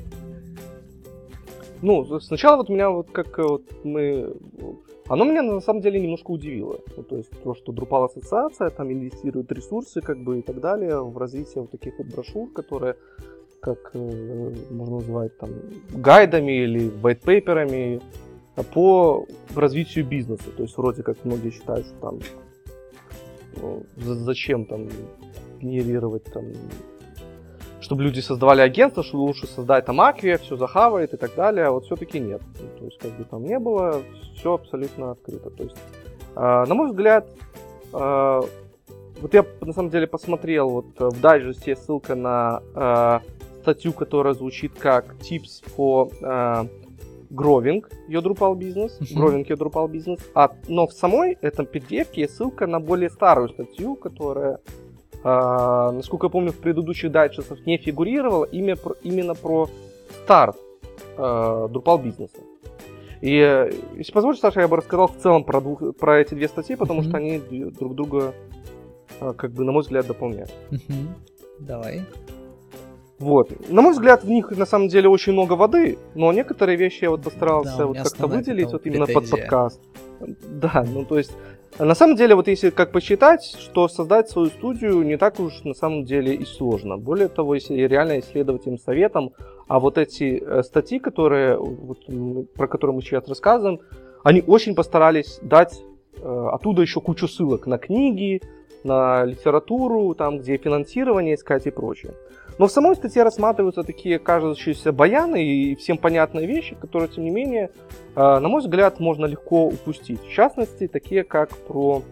Ну, сначала вот меня вот как вот мы... Оно меня на самом деле немножко удивило. Ну, то есть то, что Drupal ассоциация там инвестирует ресурсы как бы и так далее в развитие вот таких вот брошюр, которые, как э, можно назвать, там, гайдами или white-пейперами по развитию бизнеса. То есть вроде как многие считают, что там ну, зачем там генерировать там... чтобы люди создавали агентство, что лучше создать там Acquia, все захавает и так далее, а вот все-таки нет. То есть, как бы там не было, все абсолютно открыто. То есть, э, на мой взгляд, э, вот я на самом деле посмотрел, вот в дайджесте есть ссылка на э, статью, которая звучит как Tips for э, Growing Your Drupal Business, uh-huh. Growing Your Drupal Business, а, но в самой этом пи ди эф-ке есть ссылка на более старую статью, которая Uh, насколько я помню, в предыдущих дайджестах не фигурировало имя про, именно про старт uh, Drupal бизнеса. И, если позволите, Саша, я бы рассказал в целом про, двух, про эти две статьи, потому mm-hmm. что они друг друга, uh, как бы, на мой взгляд, дополняют. Mm-hmm. Давай. Вот. На мой взгляд, в них на самом деле очень много воды, но некоторые вещи я вот постарался да, вот как-то выделить вот именно под подкаст. Да, ну то есть на самом деле, вот если как посчитать, что создать свою студию не так уж на самом деле и сложно. Более того, если реально исследовать им советом, а вот эти э, статьи, которые, вот, про которые мы сейчас рассказываем, они очень постарались дать э, оттуда еще кучу ссылок на книги, на литературу, там, где финансирование искать и прочее. Но в самой статье рассматриваются такие кажущиеся баяны и всем понятные вещи, которые, тем не менее, на мой взгляд, можно легко упустить. В частности, такие как про,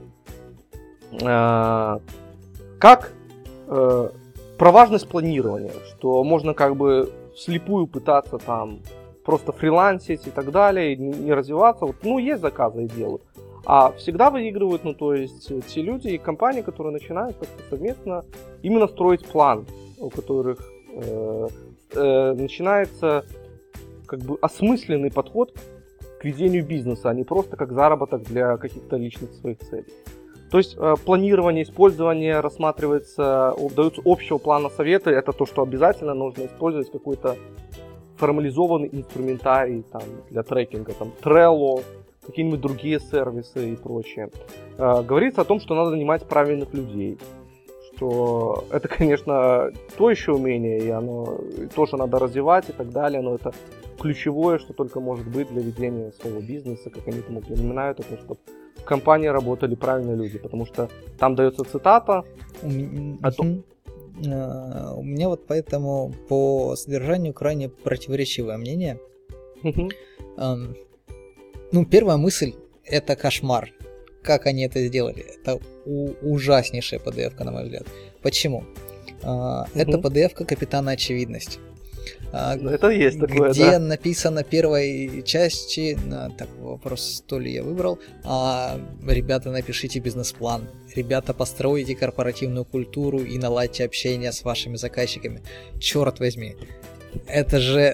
как, про важность планирования, что можно как бы вслепую пытаться там просто фрилансить и так далее, не развиваться. Вот, ну, есть заказы и делают. А всегда выигрывают, ну, то есть, те люди и компании, которые начинают как-то совместно именно строить план, у которых э, э, начинается как бы осмысленный подход к ведению бизнеса, а не просто как заработок для каких-то личных своих целей. То есть э, планирование, использование рассматривается, даются общего плана совета, это то, что обязательно нужно использовать какой-то формализованный инструментарий там, для трекинга, там Trello, какие-нибудь другие сервисы и прочее. Э, говорится о том, что надо нанимать правильных людей. Что это, конечно, то еще умение, и оно тоже надо развивать и так далее, но это ключевое, что только может быть для ведения своего бизнеса, как они там упоминают, это чтобы в компании работали правильные люди, потому что там дается цитата. Mm-hmm. А то... uh, у меня вот поэтому по содержанию крайне противоречивое мнение. Mm-hmm. Um, ну, первая мысль — это кошмар. Как они это сделали? Это у- ужаснейшая пи ди эф-ка, на мой взгляд. Почему? Uh, uh-huh. Это пи ди эф-ка Капитана Очевидность. Это есть такое, где да. написано первой части, так, вопрос, то ли я выбрал, а, ребята, напишите бизнес-план, ребята, постройте корпоративную культуру и наладьте общение с вашими заказчиками. Черт возьми, это же,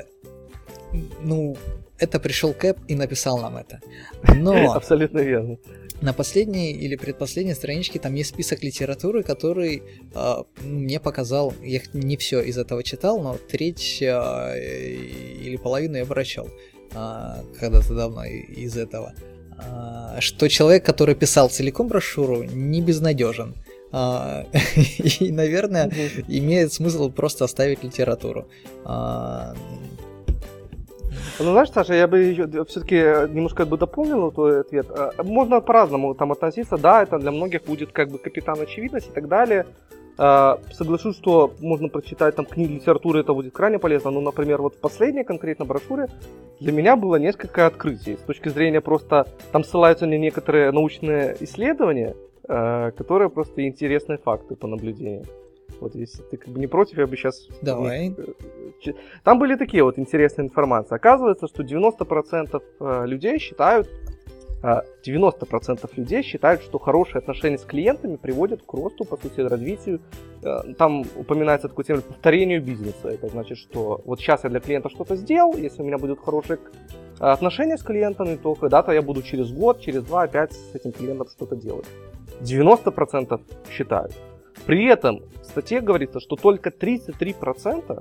ну, это пришел Кэп и написал нам это. Но абсолютно верно. На последней или предпоследней страничке там есть список литературы, который э, мне показал, я не все из этого читал, но треть э, или половину я прочел э, когда-то давно из этого. Э, что человек, который писал целиком брошюру, не безнадежен. Э, и, наверное, имеет смысл просто оставить литературу. Э, Ну, знаешь, Саша, я бы все-таки немножко бы дополнил твой ответ. Можно по-разному там относиться. Да, это для многих будет как бы капитан очевидность и так далее. Соглашусь, что можно прочитать там книги литературы, это будет крайне полезно. Но, например, вот в последней конкретно брошюре для меня было несколько открытий. С точки зрения просто, там ссылаются на некоторые научные исследования, которые просто интересные факты по наблюдению. Вот если ты как бы не против, я бы сейчас... Давай. Там были такие вот интересные информации. Оказывается, что девяносто процентов людей считают, девяносто процентов людей считают, что хорошие отношения с клиентами приводят к росту, по сути, развитию. Там упоминается такой термин повторению бизнеса. Это значит, что вот сейчас я для клиента что-то сделал, если у меня будут хорошие отношения с клиентами, то когда-то я буду через год, через два опять с этим клиентом что-то делать. девяносто процентов считают. При этом в статье говорится, что только тридцать три процента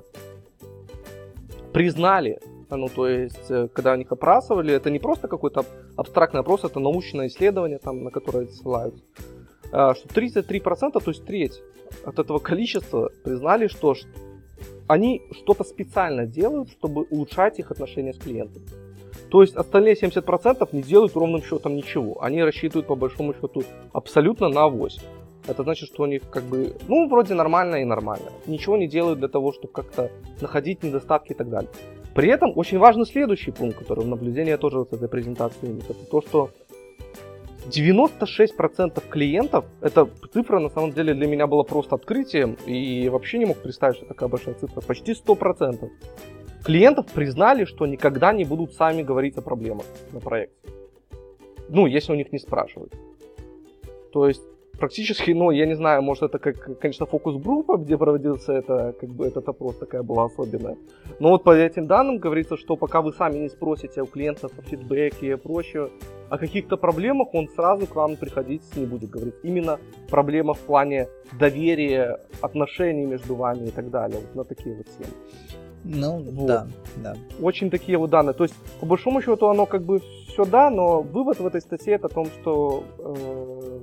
признали, ну то есть, когда они их опрашивали, это не просто какой-то абстрактный опрос, это научное исследование, там, на которое ссылаются, что тридцать три процента, то есть треть от этого количества признали, что они что-то специально делают, чтобы улучшать их отношения с клиентами. То есть остальные семьдесят процентов не делают ровным счетом ничего. Они рассчитывают по большому счету абсолютно на авось. Это значит, что у них как бы, ну, вроде нормально и нормально. Ничего не делают для того, чтобы как-то находить недостатки и так далее. При этом очень важный следующий пункт, который в наблюдении тоже вот с этой презентации имеет. Это то, что девяносто шесть процентов клиентов, эта цифра на самом деле для меня была просто открытием, и вообще не мог представить, что такая большая цифра, почти сто процентов клиентов признали, что никогда не будут сами говорить о проблемах на проекте. Ну, если у них не спрашивают. То есть практически, ну, я не знаю, может это как, конечно, фокус-группа, где проводился это, как бы этот опрос, такая была особенная. Но вот по этим данным говорится, что пока вы сами не спросите у клиентов о фидбэке и прочее, о каких-то проблемах, он сразу к вам приходить не будет говорить. Именно проблема в плане доверия, отношений между вами и так далее. Вот на такие вот темы. Ну, вот. да, да. Очень такие вот данные. То есть, по большому счету, оно как бы все да, но вывод в этой статье это о том, что э,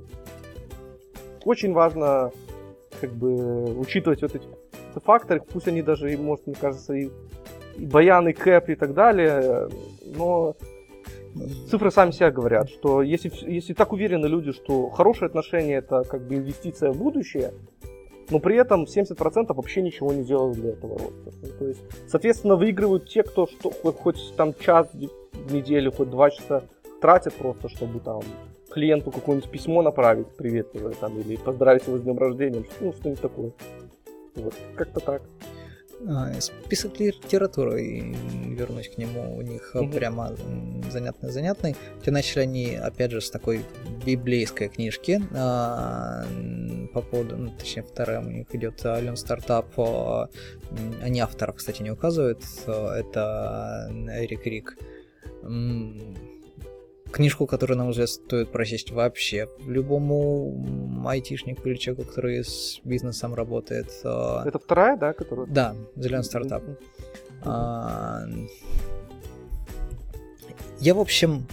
очень важно как бы учитывать вот эти факторы, пусть они даже, может, мне кажется, и, и Баян, и Кэп, и так далее, но цифры сами себя говорят, что если, если так уверены люди, что хорошие отношения это как бы инвестиция в будущее, но при этом семьдесят процентов вообще ничего не делают для этого роста. То есть, соответственно, выигрывают те, кто что, хоть, хоть там час в неделю, хоть два часа тратят просто, чтобы там клиенту какое-нибудь письмо направить приветливое там, или поздравить его с днем рождения, ну, что-нибудь такое. Вот, как-то так. Список литературы, вернусь к нему, у них угу. прямо занятный-занятный. Те начали они, опять же, с такой библейской книжки а, по поводу, ну, точнее, вторая у них идет Lean Startup. А, они авторов, кстати, не указывают, это Эрик Рик. Книжку, которую, на мой взгляд, стоит прочесть вообще любому айтишнику или человеку, который с бизнесом работает. Это вторая, да? Которая... Да, Lean Startup. Mm-hmm. А... Я, в общем,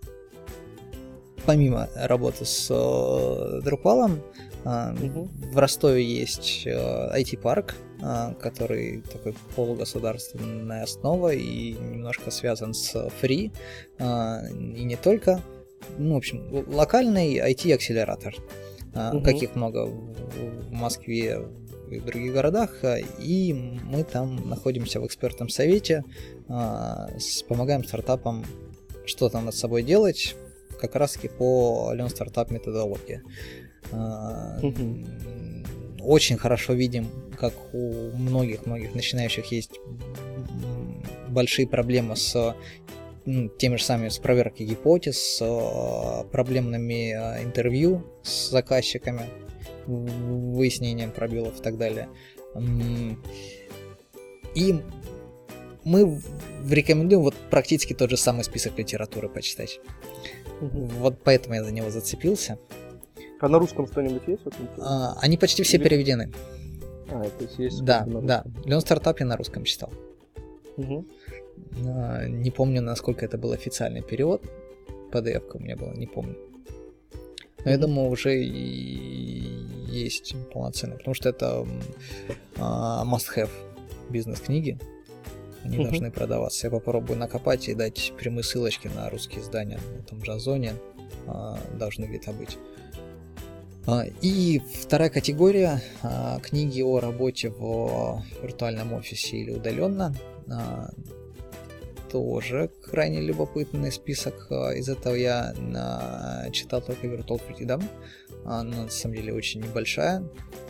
помимо работы с Drupal, mm-hmm. в Ростове есть ай ти-парк, который такой полугосударственная основа и немножко связан с Free, и не только. Ну, в общем, локальный ай ти-акселератор, угу. каких много в Москве и в других городах, и мы там находимся в экспертном совете, помогаем стартапам что-то над собой делать, как раз таки по Lean Startup методологии. Угу. очень хорошо видим, как у многих-многих начинающих есть большие проблемы с ну, теми же самыми с проверкой гипотез, с проблемными интервью с заказчиками, выяснением пробелов и так далее. И мы рекомендуем вот практически тот же самый список литературы почитать. Угу. Вот поэтому я за него зацепился. А на русском что-нибудь есть? Вот, а, они почти все Или... переведены. А, то есть есть да, да. Learn Startup я на русском читал. Угу. А, не помню, насколько это был официальный перевод. пи ди эф-ка у меня была, не помню. Но mm-hmm. я думаю, уже и есть полноценный, потому что это uh, must-have бизнес-книги. Они mm-hmm. должны продаваться. Я попробую накопать и дать прямые ссылочки на русские издания. На том же Озоне uh, должны где-то быть. Uh, и вторая категория uh, книги о работе в виртуальном офисе или удаленно. Uh, тоже крайне любопытный список. Из этого я на... читал только Virtual Freedom. Она на самом деле очень небольшая.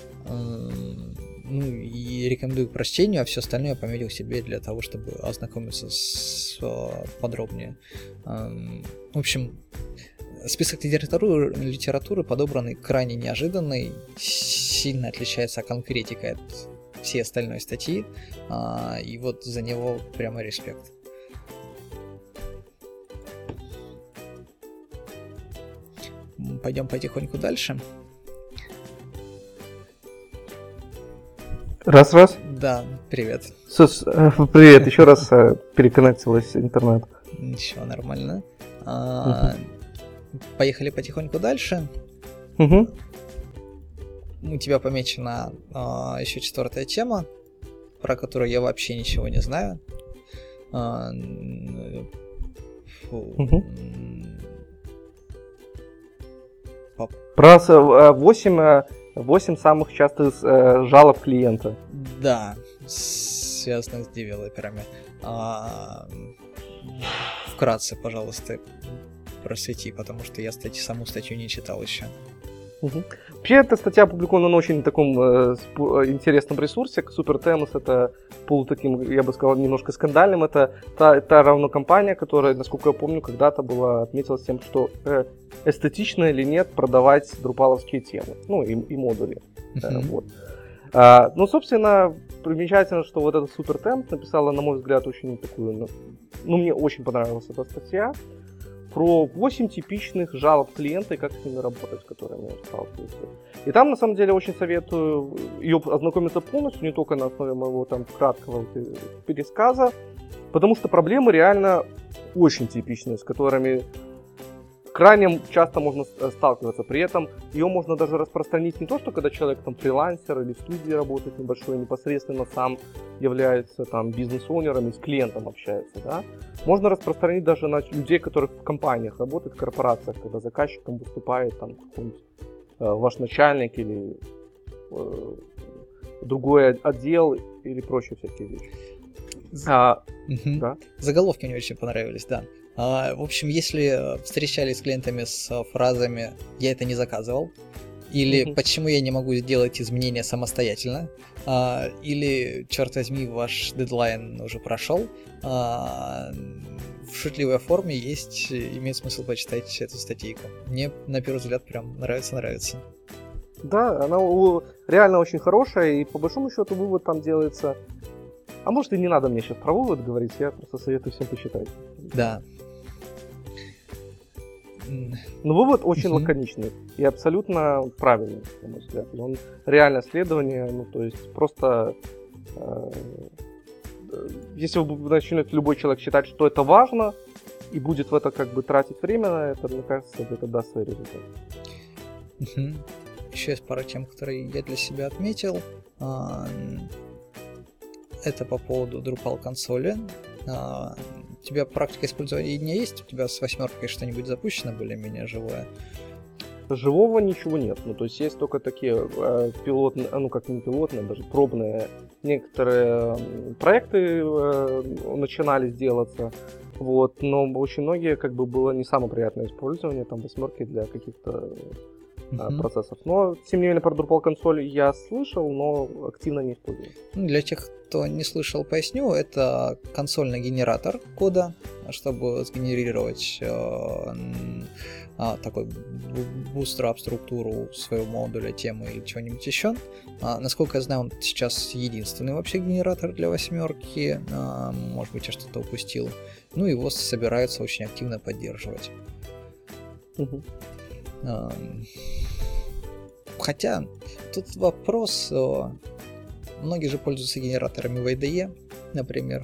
Ну и рекомендую к прочтению, а все остальное я пометил себе для того, чтобы ознакомиться с подробнее. В общем, список литературы, литературы подобранный крайне неожиданный, сильно отличается конкретикой от всей остальной статьи. И вот за него прямо респект. Пойдем потихоньку дальше. Раз-раз. Да, привет. Сос, э, привет, еще раз э, переконнектилась интернет. Ничего, нормально. А, угу. Поехали потихоньку дальше. Угу. У тебя помечена а, еще четвертая тема, про которую я вообще ничего не знаю. А, фу, угу. Про восемь, восемь самых частых э, жалоб клиента. Да, связанных с девелоперами. А, вкратце, пожалуйста, просвети, потому что я стать, саму статью не читал еще. Угу. Вообще, эта статья опубликована на очень таком э, интересном ресурсе. SuperThemes — это полу таким, я бы сказал, немножко скандальным. Это та, та равно компания, которая, насколько я помню, когда-то была отметилась тем, что э, эстетично или нет продавать друпаловские темы, ну и, и модули. Uh-huh. Э, вот. а, ну, собственно, примечательно, что вот этот SuperThemes написала, на мой взгляд, очень такую, ну, мне очень понравилась эта статья. Про восемь типичных жалоб клиента и как с ними работать, с которыми я сталкиваюсь. И там, на самом деле, очень советую ее ознакомиться полностью, не только на основе моего там краткого пересказа, потому что проблемы реально очень типичные, с которыми крайне часто можно сталкиваться. При этом ее можно даже распространить не то, что когда человек там фрилансер или в студии работает небольшой, непосредственно сам является там бизнес-оунером и с клиентом общается, да. Можно распространить даже на людей, которые в компаниях работают, в корпорациях, когда заказчиком выступает там какой-нибудь э, ваш начальник или э, другой отдел или прочие всякие вещи. А, угу. Да? Заголовки мне очень понравились, да. А, в общем, если встречались с клиентами с фразами «я это не заказывал», или mm-hmm. «почему я не могу сделать изменения самостоятельно», а, или «черт возьми, ваш дедлайн уже прошел», а, в шутливой форме есть, имеет смысл почитать эту статейку. Мне, на первый взгляд, прям нравится-нравится. Да, она реально очень хорошая, и по большому счету вывод там делается... А может и не надо мне сейчас про вывод говорить, я просто советую всем почитать. Да. Но вывод очень uh-huh. лаконичный и абсолютно правильный, на мой взгляд. Он реально исследование, ну то есть просто... Э, если вы начнете любой человек считать, что это важно, и будет в это как бы тратить время на это, мне кажется, это даст свой результат. Uh-huh. Еще есть пара тем, которые я для себя отметил. Это по поводу Drupal консоли. У тебя практика использования есть? У тебя с восьмеркой что-нибудь запущено более-менее живое? Живого ничего нет. Ну, то есть есть только такие э, пилотные, ну как не пилотные, даже пробные некоторые проекты э, начинали делаться. Вот, но очень многие как бы было не самое приятное использование там восьмерки для каких-то uh-huh. процессов. Но, тем не менее, про Drupal консоль я слышал, но активно не использую. Для тех, кто не слышал, поясню. Это консольный генератор кода, чтобы сгенерировать э, э, такой bootstrap-структуру своего модуля, темы или чего-нибудь еще. А, насколько я знаю, он сейчас единственный вообще генератор для восьмерки. А, может быть, я что-то упустил. Ну, его собираются очень активно поддерживать. Uh-huh. А, хотя, тут вопрос... Многие же пользуются генераторами в ай ди и, например.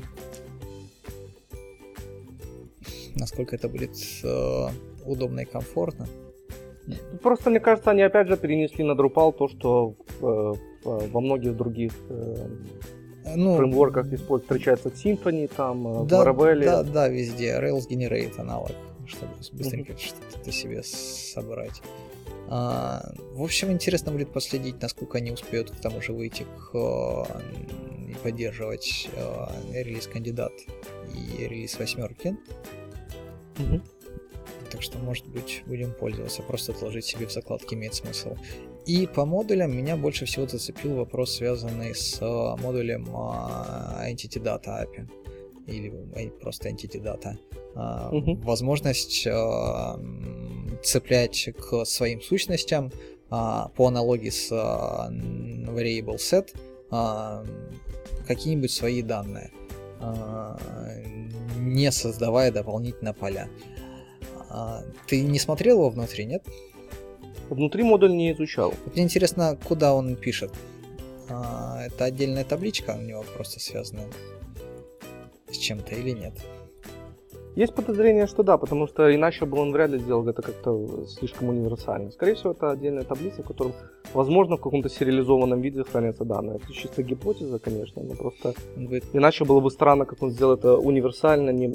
Насколько это будет э, удобно и комфортно. Просто, мне кажется, они опять же перенесли на Drupal то, что э, во многих других э, ну, фреймворках встречается Symfony, там, э, да, Laravel. Да, да, везде. Rails Generate аналог, чтобы быстренько mm-hmm. что-то себе собрать. А, в общем, интересно будет последить, насколько они успеют к тому же выйти к, и поддерживать а, релиз кандидат и релиз восьмерки. Mm-hmm. Так что, может быть, будем пользоваться. Просто отложить себе в закладке имеет смысл. И по модулям меня больше всего зацепил вопрос, связанный с а, модулем а, Entity Data эй пи ай. Или просто Entity Data. А, mm-hmm. Возможность а, цеплять к своим сущностям а, по аналогии с а, Variable Set а, какие-нибудь свои данные, а, не создавая дополнительно поля. А, ты не смотрел его внутри, нет? Внутри модуль не изучал. Вот мне интересно, куда он пишет. А, это отдельная табличка у него просто связана с чем-то или нет? Есть подозрение, что да, потому что иначе бы он вряд ли сделал это как-то слишком универсально. Скорее всего, это отдельная таблица, в которой, возможно, в каком-то сериализованном виде хранятся данные. Это чисто гипотеза, конечно, но просто Вы... иначе было бы странно, как он сделал это универсально. Не...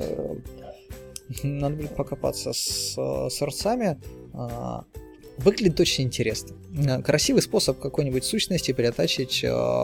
Надо будет покопаться с сорсами. Выглядит очень интересно. Красивый способ какой-нибудь сущности перетачить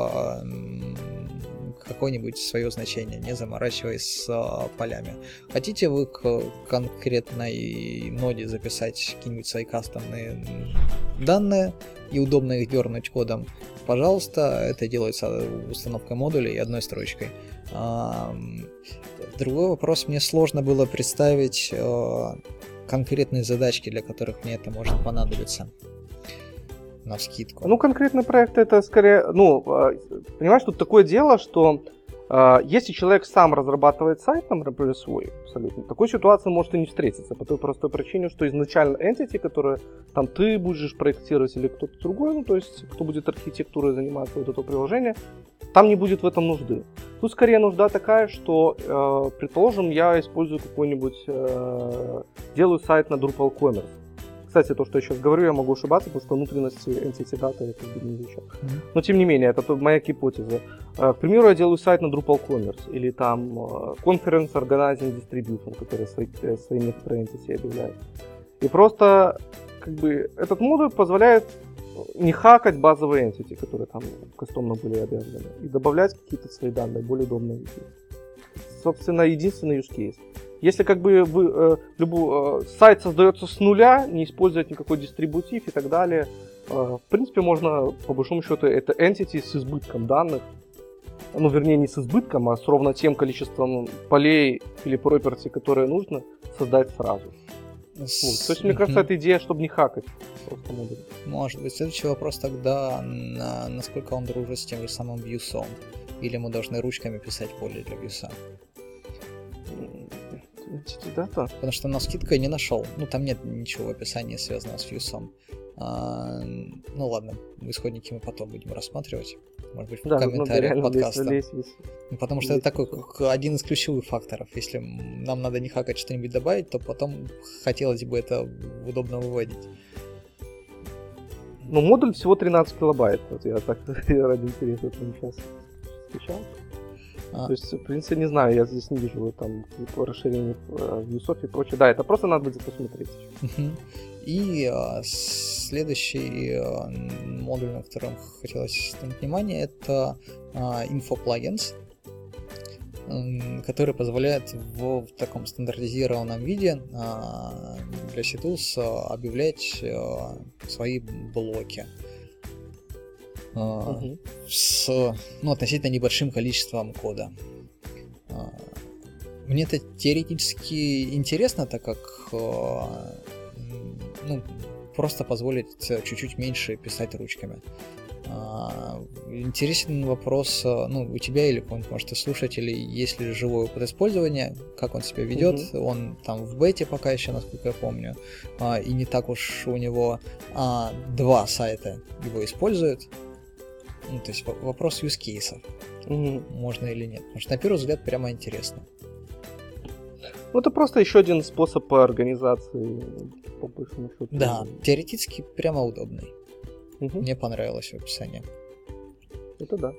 какое-нибудь свое значение, не заморачиваясь с а, полями. Хотите вы к конкретной ноде записать какие-нибудь свои кастомные данные и удобно их дернуть кодом? Пожалуйста, это делается установкой модуля и одной строчкой. А, другой вопрос, мне сложно было представить а, конкретные задачки, для которых мне это может понадобиться. Навскидку. Ну, конкретный проект это скорее, ну, понимаешь, тут такое дело, что э, если человек сам разрабатывает сайт, там, например, свой, абсолютно, такой ситуации может и не встретиться, по той простой причине, что изначально entity, которое там ты будешь проектировать или кто-то другой, ну, то есть, кто будет архитектурой заниматься вот это приложение, там не будет в этом нужды. Тут скорее нужда такая, что, э, предположим, я использую какой-нибудь, э, делаю сайт на Drupal Commerce. Кстати, то, что я сейчас говорю, я могу ошибаться, потому что внутренности Entity Data я как бы не изучал. Mm-hmm. Но тем не менее, это моя гипотеза. К примеру, я делаю сайт на Drupal Commerce или там Conference Organizing Distribution, который свои, свои некоторые entity объявляет. И просто как бы этот модуль позволяет не хакать базовые entity, которые там кастомно были объявлены, и добавлять какие-то свои данные, более удобные. Собственно, единственный use case. Если как бы вы, э, любой, э, сайт создается с нуля, не использовать никакой дистрибутив и так далее, э, в принципе, можно, по большому счету, это entity с избытком данных, ну, вернее, не с избытком, а с ровно тем количеством полей или property, которые нужно, создать сразу. С... Вот. То есть, мне кажется, это идея, чтобы не хакать просто модуль. Может быть. Следующий вопрос тогда, на, насколько он дружит с тем же самым Vue'сом, или мы должны ручками писать поле для Vue'са? Data. Потому что навскидку я не нашел. Ну, там нет ничего в описании, связанного с Vue'сом. А, ну ладно, исходники мы потом будем рассматривать. Может быть, в да, комментариях ну, да, подкаста. Лезь, лезь, лезь. Потому что лезь, это такой как один из ключевых факторов. Если нам надо не хакать, что-нибудь добавить, то потом хотелось бы это удобно выводить. Ну, модуль всего тринадцать килобайт. Вот я так ради интереса сейчас встречал. А. То есть, в принципе, не знаю, я здесь не вижу там расширения Vue'сов и прочее. Да, это просто надо будет посмотреть. Uh-huh. И а, следующий а, модуль, на котором хотелось снять внимание, это а, Info Plugins. который позволяет в, в таком стандартизированном виде для Ctools объявлять свои блоки uh-huh. с ну, относительно небольшим количеством кода. Мне это теоретически интересно, так как ну, просто позволит чуть-чуть меньше писать ручками. Интересен вопрос, ну, у тебя или у может и слушателей, есть ли живой опыт использования, как он себя ведет, mm-hmm. он там в бете пока еще, насколько я помню, и не так уж у него а, два сайта его используют, ну, то есть вопрос юзкейсов, mm-hmm. можно или нет, потому что на первый взгляд прямо интересно. Ну, это просто еще один способ организации, по большому счету. Да, теоретически прямо удобный. Угу. Мне понравилось в описании. Это да.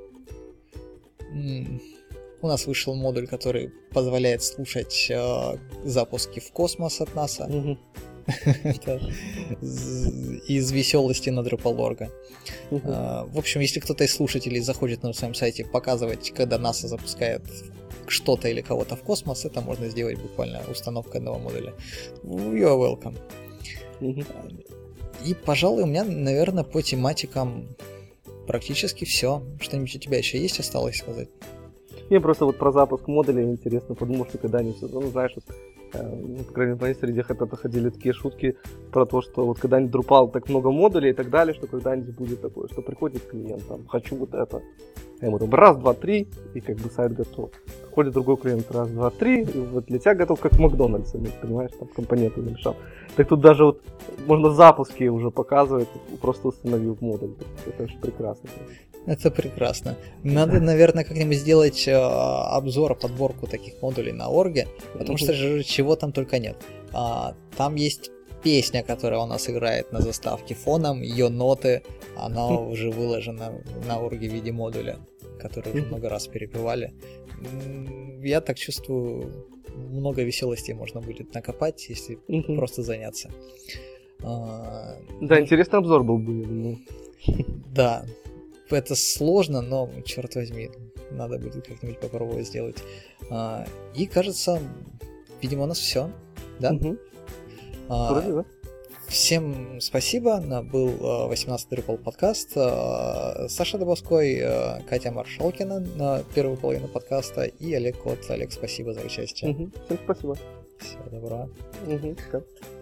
М- У нас вышел модуль, который позволяет слушать э, запуски в космос от НАСА. Угу. Это из веселости на Drupal точка орг. Угу. Э, в общем, если кто-то из слушателей захочет на своем сайте показывать, когда НАСА запускает что-то или кого-то в космос, это можно сделать буквально установкой одного модуля. You are welcome. Угу. И, пожалуй, у меня, наверное, по тематикам практически все. Что-нибудь у тебя еще есть осталось сказать? Мне просто вот про запуск модулей интересно, потому что когда-нибудь, ну, знаешь, вот, э, по крайней мере, в моей среде когда-то ходили такие шутки про то, что вот когда-нибудь Drupal так много модулей и так далее, что когда-нибудь будет такое, что приходит клиент, там, хочу вот это, я ему там раз, два, три, и как бы сайт готов. Приходит другой клиент, раз, два, три, и вот для тебя готов как в Макдональдсе, понимаешь, там компоненты намешал. Так тут даже вот можно запуски уже показывать, просто установил модуль. Это же прекрасно. Это прекрасно. Надо, наверное, как-нибудь сделать э, обзор, подборку таких модулей на орге, потому что же чего там только нет. А, там есть песня, которая у нас играет на заставке фоном, ее ноты, она уже выложена на орге в виде модуля, который уже много раз перепевали. Я так чувствую, много веселостей можно будет накопать, если uh-huh. просто заняться. А, да, ну, интересный обзор был бы, я думаю. Да, это сложно, но, черт возьми, надо будет как-нибудь попробовать сделать. А, и, кажется, видимо, у нас все, да? Uh-huh. А, Вроде, да. Всем спасибо, был восемнадцатый Drupal подкаст, Саша Дубовской, Катя Маршалкина на первую половину подкаста и Олег Кот. Олег, спасибо за участие. Угу. Всем спасибо. Всего доброго. Угу.